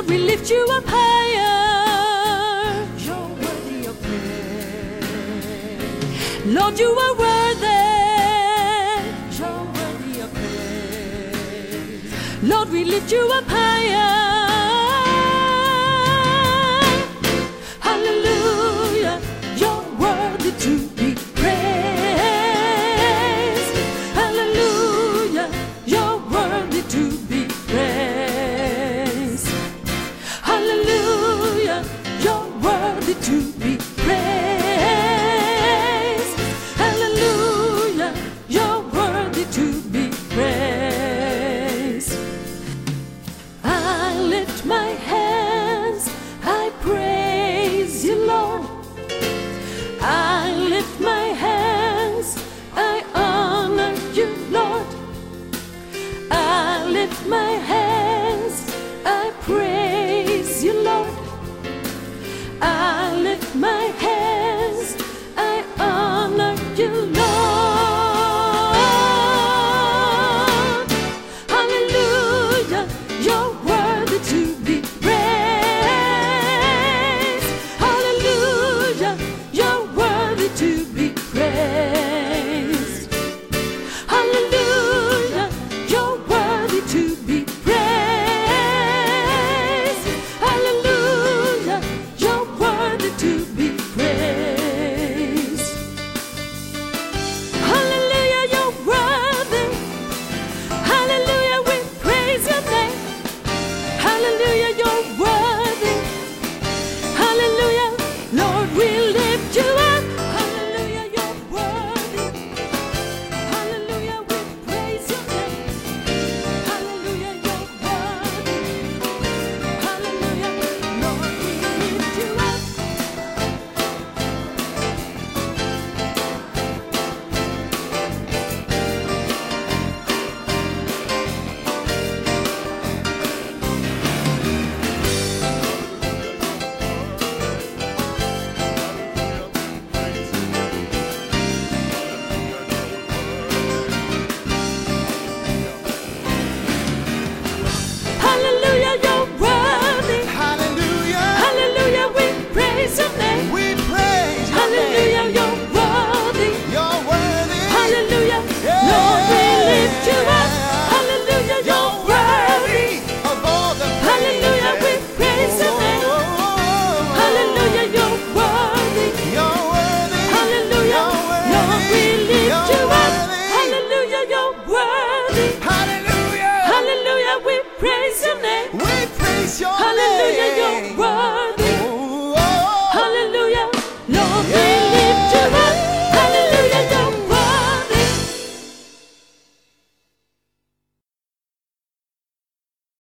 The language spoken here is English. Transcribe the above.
we lift you up higher. You're worthy of praise. Lord, you are worthy. You're worthy of praise. Lord, we lift you up higher. Hallelujah, you're worthy to be praised. Hallelujah, you're worthy to be praised. Hallelujah, you're worthy to be praised. Hallelujah, you're worthy to be praised. I lift my hands, I praise you, Lord. I lift my hands, I honor you, Lord. I lift my hands, I praise you, Lord. I lift my hands, I honor you, Lord. Hallelujah, you're worthy to be praised. Hallelujah, you're worthy to be praised. Hallelujah, you're worthy to be praised. Hallelujah, you're worthy to be praised. Hallelujah, you're worthy. Hallelujah, we praise your name. Hallelujah, you're worthy. Hallelujah, Lord, we lift you up. Hallelujah, you're worthy. Hallelujah, we praise your name. Hallelujah, you're worthy. Hallelujah, Lord, we lift you up. Hallelujah, you're worthy. Hallelujah. Hallelujah, we praise your name. We praise your Hallelujah, name. you're worthy. You're worthy. Hallelujah, Yeah. Lord, we lift you up. Hallelujah, You're you're worthy. of all the praise. Hallelujah, we praise your name. Hallelujah, you're worthy. You're worthy. Hallelujah, You're worthy. Lord, we lift You're you up. worthy. Hallelujah, you're worthy. Hallelujah. Hallelujah, we praise your name. We praise your